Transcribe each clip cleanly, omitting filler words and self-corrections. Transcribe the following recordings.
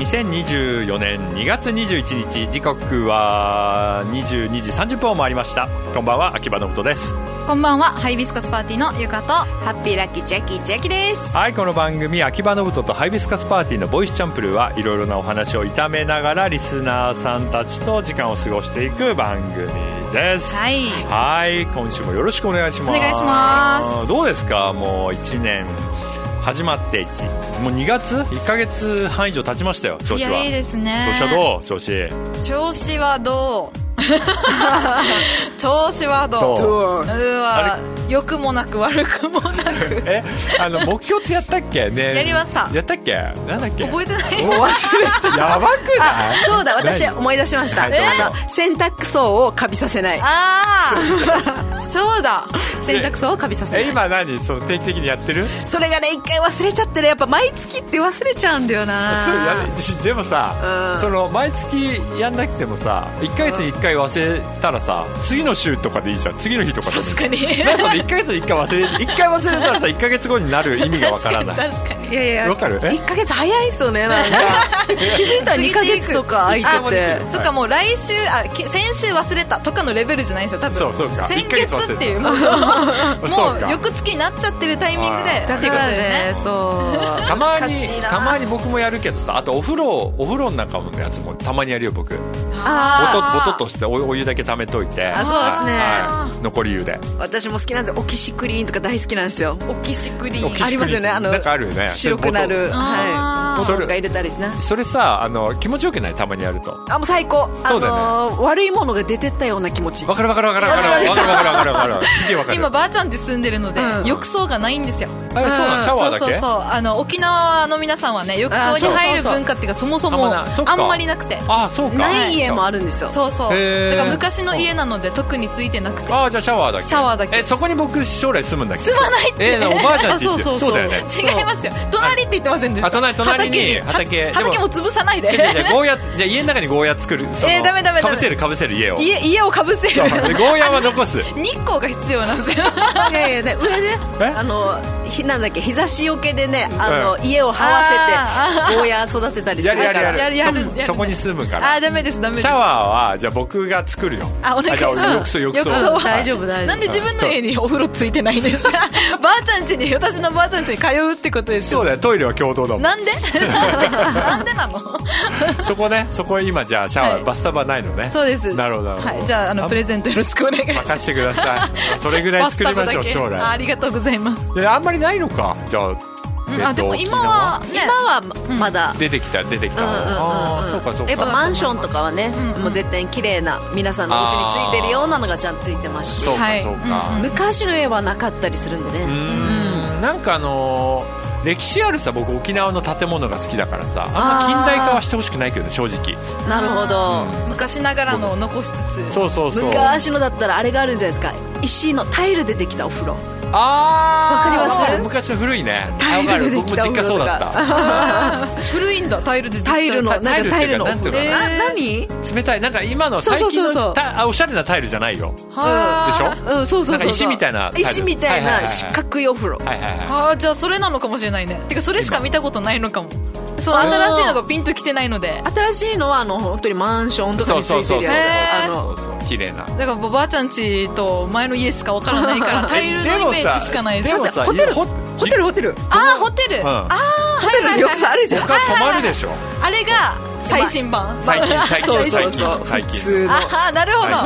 2024年2月21日、時刻は22時30分を回りました。こんばんは、秋葉信人です。 こんばんは、ハイビスカスパーティーのゆかとハッピーラッキージャッキージャッキーです。 はい、この番組秋葉信人とハイビスカスパーティーのボイスチャンプルーはいろいろなお話を炒めながらリスナーさんたちと時間を過ごしていく番組です。 はい、 はい、今週もよろしくお願いします。 お願いします。 どうですか、もう1年始まってもう2月1ヶ月半以上経ちましたよ。調子は。 いや、いいですね。 調子はどう？調子はどう？ 調子はどう？うわ、良くもなく悪くもなく目標ってやったっけね。 やりました。 やったっけ、なんだっけ、 覚えてない。 忘れた。 やばくない？ そうだ、私思い出しました。洗濯槽をカビさせない。そうだ、洗濯槽をカビさせない。 今何、その定期的にやってる？ それがね、一回忘れちゃってね、やっぱ毎月って忘れちゃうんだよな。 でもさ、その毎月やんなくてもさ、1ヶ月に1回忘れたらさ、次の週とかでいいじゃん。次の日とかで。 確かに。 1ヶ月に1回忘れたらさ、1ヶ月後になる意味がわからない。 確かに。 いやいや、 わかる ？1ヶ月早いっすよね、なんか。気づいたら2ヶ月とか空いてて。 そっか、もう来週、先週忘れたとかのレベルじゃないんですよ、多分。 そうか。 先月っていう、もう翌月になっちゃってるタイミングで。 だからね、そう。 たまに僕もやるけどさ、あとお風呂の中のやつもたまにやるよ、僕。ボトとしてお湯だけ溜めといて。 そうですね。 残り湯で。 私も好きなんですよ。オキシクリーンとか大好きなんですよ。 オキシクリーンありますよね。 なんかあるよね。 白くなる。はい。ボトルとか入れたりな。 それさ、気持ちよくない？たまにやると。 もう最高。 そうだよね。 悪いものが出てったような気持ち。 わかる。すげえわかる。 今ばあちゃんって住んでるので、浴槽がないんですよ。 そうなの？シャワーだけ？ そう。沖縄の皆さんはね、浴槽に入る文化っていうか、そもそもあんまりなくて。 そうか。 ない家もあるんですよ。 そう。だから昔の家なので特についてなくて。 じゃあシャワーだけ。そこに僕将来住むんだっけ？ 住まないって。 おばあちゃんちって。そうだよね。 違いますよ。隣って言ってませんでした。 隣に畑も潰さないで。 じゃあ家の中にゴーヤ作る。 ダメ。 かぶせる家を。 家をかぶせる。ゴーヤは残す。 日光が必要なんですよ。 いや上でなんだっけ、日差しよけでね、家を這わせてゴーヤ育てたりするから。 やる。 そこに住むから。 ダメです。シャワーはじゃあ僕が作るよ。 お願いします。 浴槽大丈夫。 なんで自分の家にお風呂ついてないんですか？私のばあちゃん家に通うってことですよ。 そうだよ、トイレは共同だもん。 なんでなんでなの？ そこ今じゃあシャワー、バスタブはないのね。 そうです。 なるほど。 はい、じゃあプレゼントよろしくお願いします。 任せてください。それぐらい作りましょう、将来。 ありがとうございます。 あんまりないのか、じゃあ。 でも今はまだ出てきた。そうか。 やっぱマンションとかはね、もう絶対に綺麗な皆さんのお家についてるようなのがちゃんとついてますし。 そうか。 昔の家はなかったりするんでね。 なんか歴史あるさ、僕沖縄の建物が好きだからさ、あんま近代化はしてほしくないけどね、正直。 なるほど。 昔ながらのを残しつつ。 そう。 昔のだったらあれがあるんじゃないですか、石のタイルでできたお風呂。 わかります？ 昔の古いね。 タイルでできたお風呂とか。 僕も実家そうだった。 古いんだ、タイルでできた。 タイルのなんていうのかな。 何？ 冷たい、なんか今の最近のおしゃれなタイルじゃないよ。でしょ？ そう。 なんか石みたいな四角いお風呂。 じゃあそれなのかもしれないね。てかそれしか見たことないのかも。そう、新しいのがピンときてないので。 新しいのは本当にマンションとかについてるやつ。綺麗な。 だからばあちゃん家と前の家しかわからないからタイルのイメージしかないです。 ホテル。ホテル。 ホテル。 ホテルよくあるじゃん。 他泊まるでしょ。 あれが最新版。 最近普通の。 なるほど。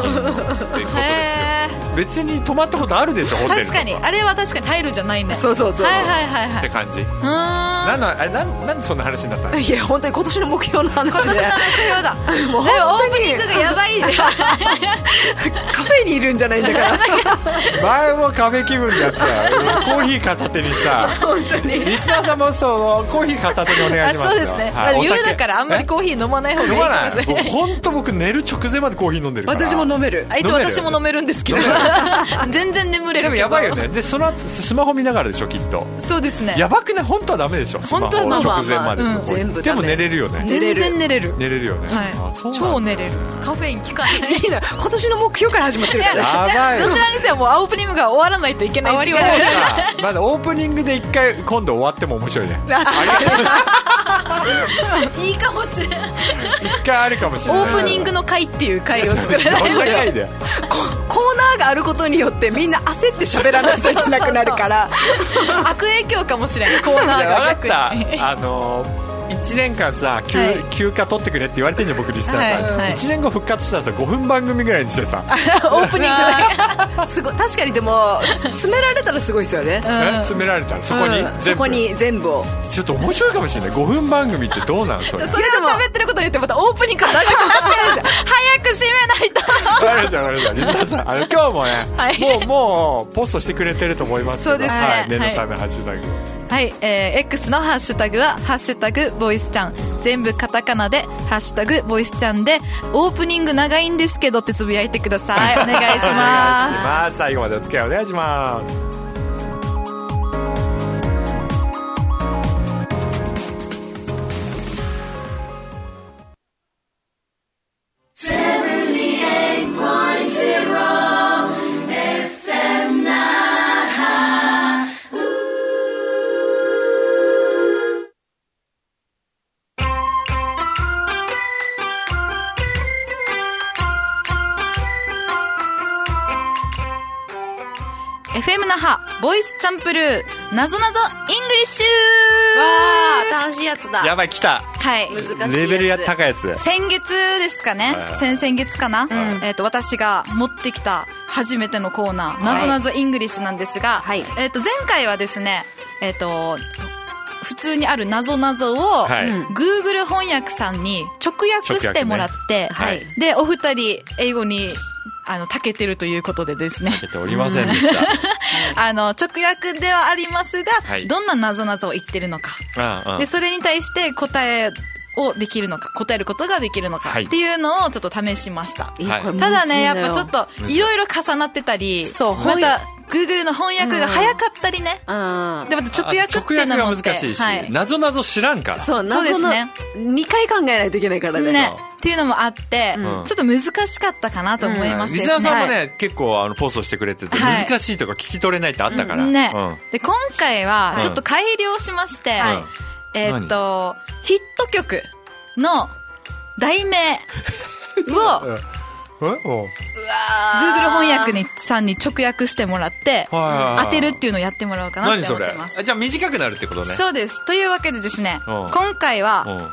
別に泊まったことあるでしょ、ホテル。 確かにあれは確かにタイルじゃないね。 そう。 って感じ。なんでそんな話になったの？ いや、本当に今年の目標の話で。 今年の目標だ。もうオープニングがやばい。 カフェにいるんじゃないんだから。 前もカフェ気分でやってた。コーヒー片手にさ。 本当に。 リスナーさんもコーヒー片手にお願いしますよ。 そうですね。夜だからあんまりコーヒー飲まない方がいいかもしれない。 本当僕寝る直前までコーヒー飲んでるから。 私も飲める。 一応私も飲めるんですけど。全然眠れる。 でもやばいよね。でその後スマホ見ながらでしょ、きっと。 そうですね。 やばくない？本当はダメでしょ。 本当は直前まで。 全部でも寝れるよね。 全然寝れる。 寝れるよね。 超寝れる。カフェイン効かない。 いいな。今年の目標から始まってるから。 やばい。 どちらにせよもうオープニングが終わらないといけない時間。 まだオープニングで一回今度終わっても面白いね。 いいかもしれない。 一回あるかもしれない。 オープニングの回っていう回を作らないどんな回でコーナーがあることによってみんな焦って喋らないといけなくなるから悪影響かもしれない、コーナーが逆に。 分かった。1年間さ、休暇取ってくれって言われてんじゃん僕リスナーさん、1年後復活したらさ5分番組ぐらいにしてさオープニングだけすごい。確かにでも詰められたらすごいですよね。 詰められたらそこに、 そこに全部を。 ちょっと面白いかもしれない。5分番組ってどうなんそれ。 それを喋ってることによってまたオープニングが長くなってるんですよ。早く締めないと。 わかりましたわかりました。リスナーさん、今日もね、もうポストしてくれてると思いますけど。 そうですね、 はい、念のためハッシュタグ、 はい、X のハッシュタグはハッシュタグボイスちゃん、全部カタカナでハッシュタグボイスちゃんで、オープニング長いんですけどってつぶやいてください。お願いします。お願いします。最後までお付き合いお願いします。 FM 那覇ボイスチャンプルーなぞなぞイングリッシュ。 わー、楽しいやつだ。 やばい、来た。 はい、 難しいやつ。 レベル高いやつ。 先月ですかね、先々月かな、私が持ってきた初めてのコーナー、なぞなぞイングリッシュなんですが、 はい、 前回はですね、普通にあるなぞなぞを、Google 翻訳さんに直訳してもらって、でお二人英語に長けてるということでですね、 長けておりませんでした直訳ではありますが、どんななぞなぞを言ってるのか、でそれに対して答えをできるのか、答えることができるのかっていうのをちょっと試しました。ただね、やっぱちょっといろいろ重なってたり、またGoogle の翻訳が早かったりね、でまた直訳っていうのも難しいし、なぞなぞ知らんから。 そうですね、2回考えないといけないからねっていうのもあって、ちょっと難しかったかなと思いますね。 リスナーさんもね、結構ポストしてくれてて、難しいとか聞き取れないってあったからね。で今回はちょっと改良しまして、ヒット曲の題名をGoogle 翻訳さんに直訳してもらって当てるっていうのをやってもらおうかなって思ってます。 何それ？じゃあ短くなるってことね。 そうです。というわけでですね、今回は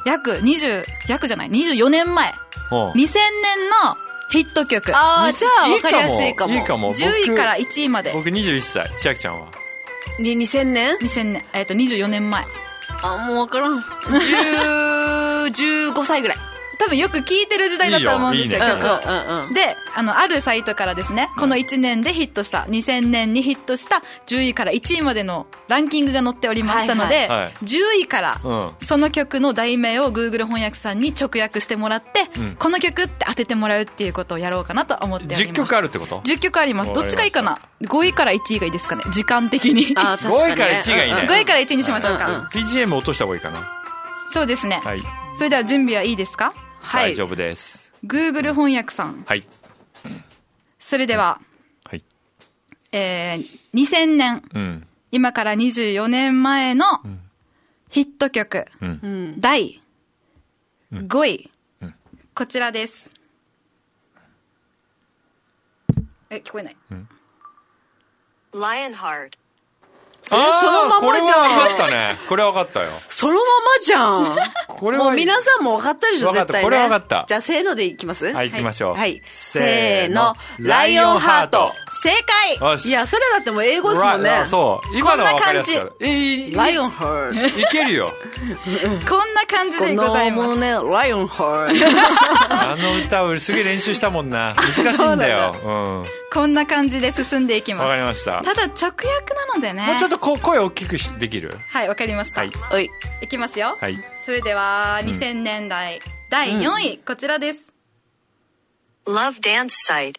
24年前、2000年のヒット曲。 じゃあ分かりやすいかも。 いいかも。 10位から1位まで。 僕21歳。千秋ちゃんは 2000年 24年前。 もう分からん。15歳ぐらい。 多分よく聞いてる時代だと思うんですよ、曲を。で、あるサイトからですね、この1年でヒットした、2000年にヒットした10位から1位までのランキングが載っておりましたので、10位からその曲の題名を Google 翻訳さんに直訳してもらって、この曲って当ててもらうっていうことをやろうかなと思っております。 10曲あるってこと？ 10 曲あります。どっちがいいかな。5位から1位がいいですかね、時間的に。 5位から1位がいいね。 5位から1位にしましょうか。 BGM 落とした方がいいかな。 そうですね。それでは準備はいいですか？ 大丈夫です。 Google 翻訳さん。それでは、2000年、今から24年前のヒット曲、第5位、こちらです。聞こえない。 Lionheart。 そのままじゃん。 これは分かったね。これは分かったよ。 そのままじゃん。 これはもう皆さんも分かったでしょ、絶対ね。 これは分かった。 じゃあせーのでいきます？ はい、いきましょう。 せーの、ライオンハート。 正解。 いや、それだってもう英語ですもんね。 そう。今のは分かりやすかった。 ライオンハート。 いけるよ。 こんな感じでございます。 このね、ライオンハート。 あの歌をすげえ練習したもんな。難しいんだよ。 こんな感じで進んでいきます。 わかりました。 ただ直訳なのでね。 もうちょっと声を大きくできる？ はい、わかりました。いきますよ。それでは、2000年代第4位、こちらです。 Love Dance Site。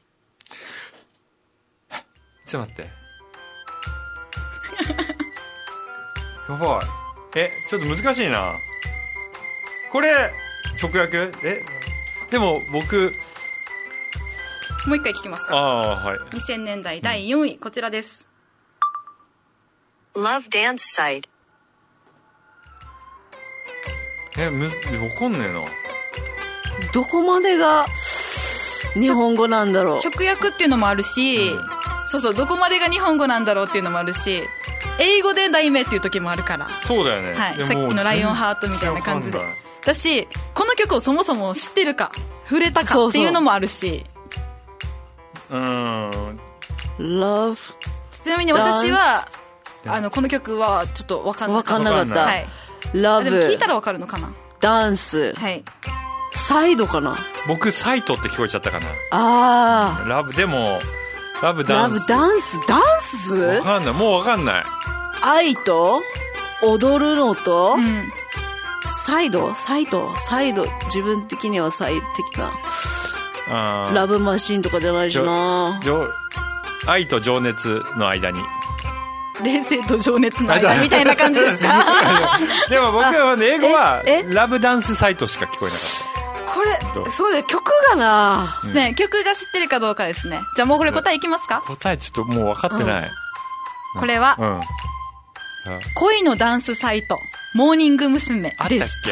ちょっと待って。やばい。ちょっと難しいな。これ、直訳？でも僕、 もう一回聞きますか。2000年代第4位、こちらです。 Love Dance Site。 わかんねえな。 どこまでが日本語なんだろう。 直訳っていうのもあるし、そうそう、どこまでが日本語なんだろうっていうのもあるし、英語で題名っていう時もあるから。 そうだよね。 はい。さっきのライオンハートみたいな感じで。だし、この曲をそもそも知ってるか、触れたかっていうのもあるし。 Love。 ちなみに私は、この曲はちょっと分かんなかった。 はい。Love。 でも聞いたら分かるのかな。 ダンス。 はい。 サイドかな。 僕、サイトって聞こえちゃったかな。 ラブ、でも、ラブダンス。 ダンスわかんない。もうわかんない。 愛と踊るのと、サイド自分的にはサイ的なラブマシンとかじゃないしな。 愛と情熱の間に、 冷静と情熱の間みたいな感じですか？ でも僕は、ね、英語はラブダンスサイトしか聞こえなかった。 これそうだよ、曲がな、 ね、曲が知ってるかどうかですね。じゃあもうこれ答えいきますか？ 答えちょっともう分かってない。 これは、恋のダンスサイトモーニング娘。でした。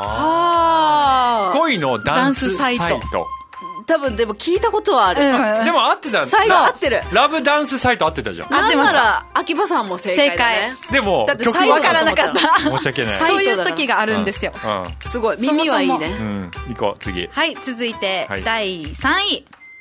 恋のダンスサイト。 多分でも聞いたことはある。 でも合ってた。 サイト合ってる。 ラブダンスサイト合ってたじゃん。 合ってました。秋葉さんも正解だね。 でもだって曲分からなかった。 申し訳ない。 そういう時があるんですよ。 すごい耳はいいね。 行こう次。 はい、続いて第3位。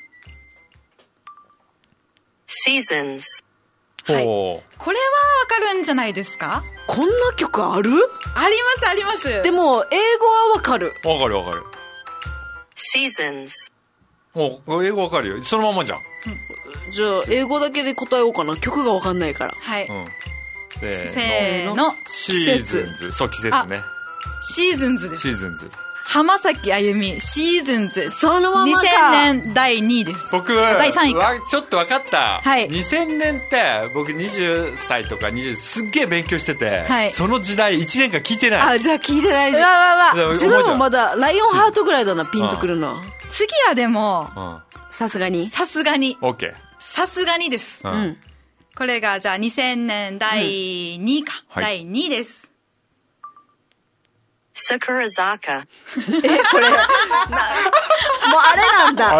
Seasons。 はい。これはわかるんじゃないですか？ こんな曲ある？ ありますあります。 でも英語はわかる。 わかる。 Seasons。 英語わかるよ。そのままじゃん。 じゃあ英語だけで答えようかな。曲がわかんないから。 はい。 せーの。シーズンズ。そう、季節ね。 シーズンズです。 シーズンズ。 浜崎あゆみ、シーズンズ。 そのままか。 2000年第2位です。 僕は、 第3位か。 ちょっと分かった。 はい。 2000年って、僕20歳とか20、すっげえ勉強してて、 はい。 その時代1年間聞いてない。 じゃあ聞いてないじゃん。自分もまだ、ライオンハートぐらいだな、ピンとくるの。 次はでも、 さすがに。 さすがに。 OK。 さすがにです。これが、じゃあ2000年第2位か。第2位です。 Sakurazaka。 これ、もうあれなんだ。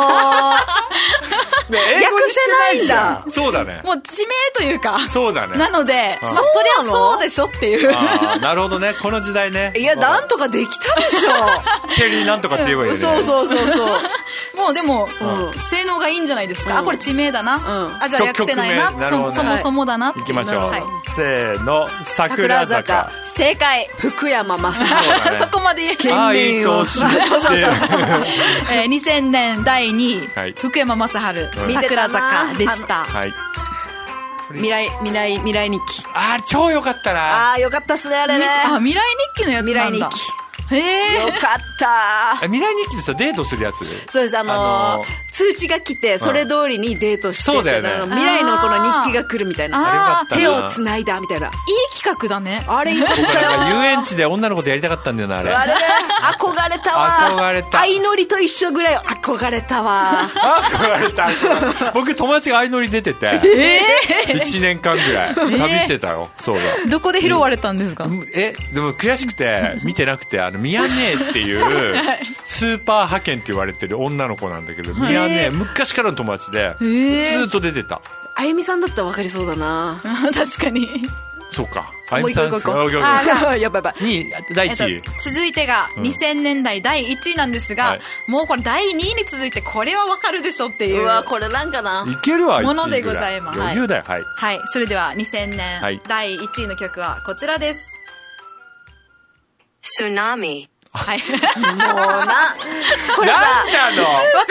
英語にしてないんだ。そうだね。 もう地名というか。 そうだね。 なので、そりゃそうでしょっていう。 なるほどね。この時代ね。 いや、なんとかできたでしょ。 チェリーなんとかって言えばいいよね。 そう。 もうでも、性能がいいんじゃないですか。これ地名だな。じゃあ訳せないな。そもそもだな。 行きましょう。せーの、桜坂。 正解。 福山雅治。 そこまで言え。 県民を知って。 2000年第2位、福山雅治、桜坂でした。 はい。 未来日記。 超良かったな。 良かったっすね、あれね。 未来日記のやつなんだ。 未来日記。 よかった。 未来日記でさ、デートするやつ？ そうです、通知が来て、それ通りにデートして、 そうだよね。 未来のこの日記が来るみたいな。手を繋いだみたいな。いい企画だね。 あれよかったよ。 遊園地で女の子とやりたかったんだよな、あれ。 あれね、憧れたわ。 憧れた。 相乗りと一緒ぐらい憧れたわ。 憧れた。僕、友達が相乗り出てて、1年間ぐらい旅してたよ。そうだ。 どこで拾われたんですか？ でも悔しくて、見てなくて、ミヤネーっていうスーパー派遣って言われてる女の子なんだけど、ミヤネー昔からの友達でずっと出てた。 あゆみさんだったら分かりそうだな。 確かに。 そうか。 あゆみさん。やばい。 第1位。 続いてが2000年代第1位なんですが、もうこれ第2位に続いてこれは分かるでしょっていう。 これなんかな。 いけるわ、 ものでございます。 余裕だよ。はい。 はい。それでは2000年第1位の曲はこちらです。 Tsunami。 はい。 もうな、これさ、 なんなの？ わかりました？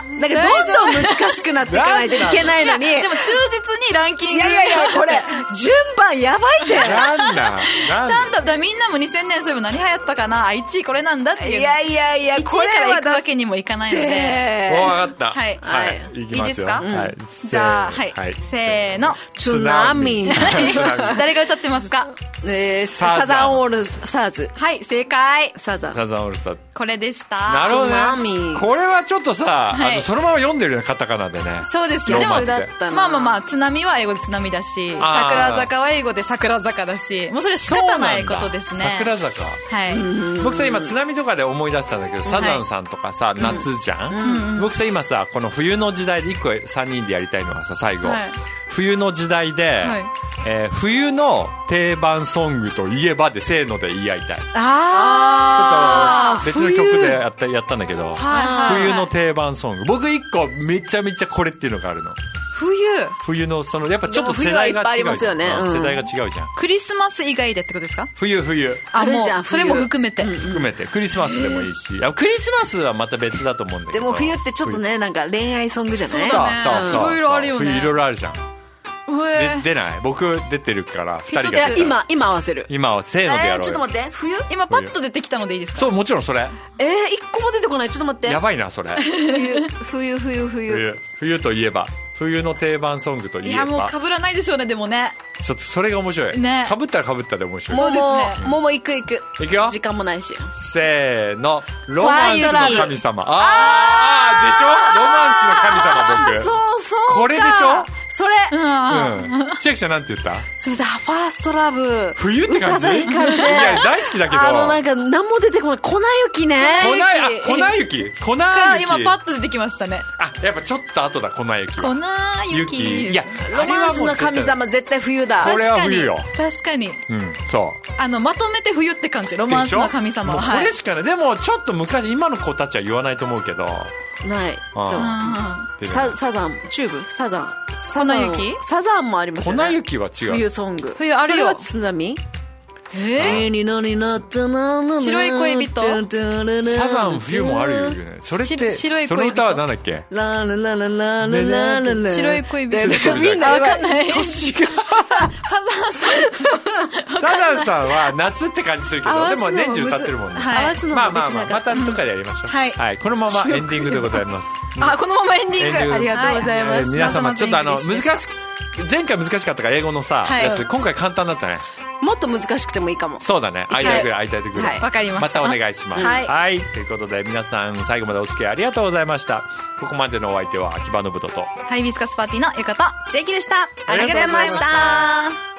なんかどんどん難しくなっていかないといけないのに。 でも忠実にランキング。 いや、これ、順番やばいって。 なんだ。 ちゃんと、みんなも2000年そういえば何流行ったかな、1位これなんだっていう。 いや、 これから行くわけにもいかないので。 わかった。 はい。 いきますよ。 いいですか？ はい。 じゃあ、はい。せーの。 ツナミ。 誰が歌ってますか？ サザンオールスターズ。 はい、正解。 サザンオールスターズ。 これでした。 なるほどね。これはちょっとさ、そのまま読んでるよね、カタカナでね。 そうですよ。でも、まあ、津波は英語で津波だし、桜坂は英語で桜坂だし、もうそれ仕方ないことですね。 桜坂。はい。僕さ、今津波とかで思い出したんだけど、サザンさんとかさ、夏じゃん。僕さ、今さ、この冬の時代で1個3人でやりたいのはさ、最後。冬の時代で、冬の定番ソングといえばでせーので言い合いたい。ちょっと別の曲でやったんだけど、冬の定番ソング。僕1個めちゃめちゃこれっていうのがあるの。冬のやっぱちょっと世代が違うじゃん。世代が違うじゃん。 クリスマス以外でってことですか？ 冬。 あるじゃん。 それも含めて。 クリスマスでもいいし。クリスマスはまた別だと思うんだけど。 でも冬ってちょっとね、なんか恋愛ソングじゃない？ そう。 いろいろあるよね。 冬いろいろあるじゃん。出ない？僕出てるから2人が今合わせる。 今はせーのでやろうよ。 ちょっと待って。 今パッと出てきたのでいいですか？ そう、もちろんそれ。 1個も出てこない。ちょっと待って。 やばいなそれ。冬といえば、冬の定番ソングといえば。 いやもう被らないでしょうね。でもね、 ちょっとそれが面白いね。被ったで面白い。 そうですね。もう行くいくよ。 時間もないし。 せーの、ロマンスの神様。でしょ？ロマンスの神様。僕。 そうこれでしょ？ それ。 千秋ちゃんなんて言った？ すみません、ファーストラブ。 冬って感じ？いや、大好きだけど。 なんか、何も出てこない。粉雪ね。 粉雪。 今パッと出てきましたね。 やっぱちょっと後だ、粉雪。 粉雪。 いや、 ロマンスの神様絶対冬だ。 これは冬よ。 確かに。 そう。 まとめて冬って感じ。ロマンスの神様は。 これしかない。でも、ちょっと昔、今の子たちは言わないと思うけど。 ない。サザン、チューブ、サザン。 粉雪？ サザンもありますよね。 粉雪は違う。 冬ソング。 冬あるよ。 それは津波？白い恋人？ サザン冬もあるよね。それってその歌はなんだっけ？ 白い恋人。 みんなわかんない。 年がサザンさんは夏って感じするけど、でも年中歌ってるもんね。またとかでやりましょう。はい、このままエンディングでございます。 このままエンディング。 ありがとうございます。 皆様ちょっと前回難しかったから英語のさやつ、今回簡単だったね。 もっと難しくてもいいかも。 そうだね。会いたいぐらい。 わかりました。 またお願いします。はい。ということで皆さん最後までお付き合いありがとうございました。ここまでのお相手は秋葉信人とハイビスカスパーティーのゆかと千秋でした。ありがとうございました。